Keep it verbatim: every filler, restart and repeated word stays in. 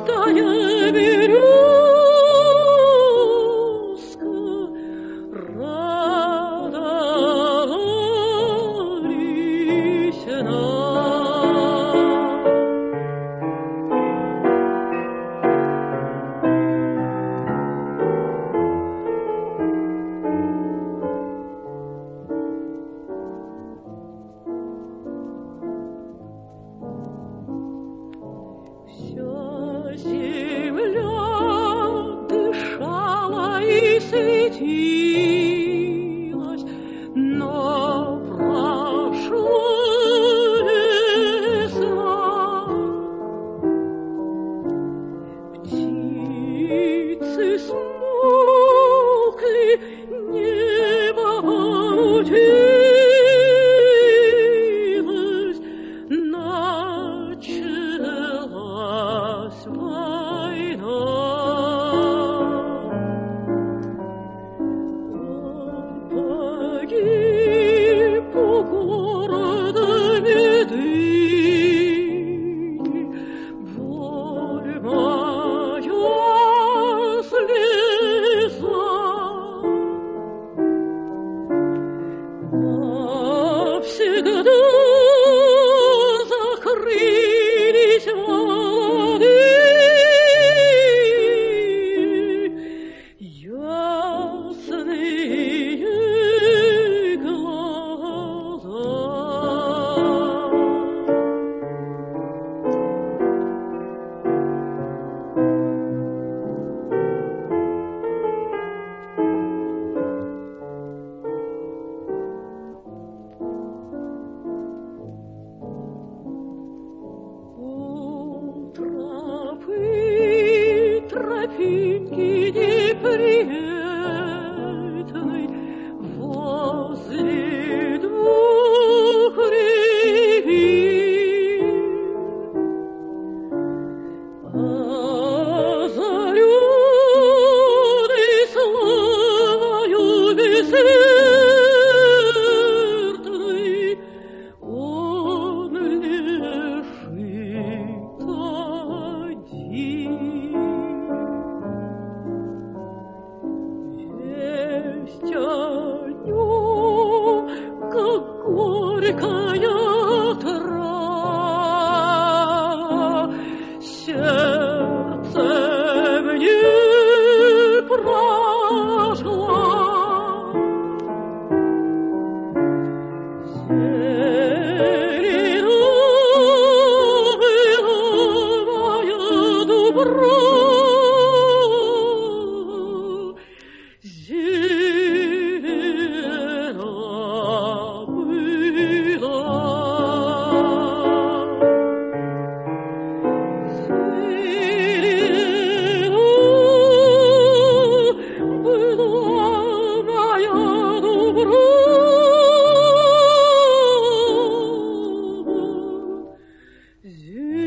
толстая березка радовались нам. Вся земля дышала и светилась, но прошла весна. Птицы смолкли, небо помутилось, началась война. Он погиб у города Медыни, боль моя слеза. Навсегда закрылись молодые ясные глаза. У тропы тропинки неприветной возле двух ревин, озаренный славою бессмертной, он лежит один. Весть о нем, как горькая трава, сердцем не прожгла. Зелена была моя Дубрава, зелена была. Зелена была моя Дубрава, зелена.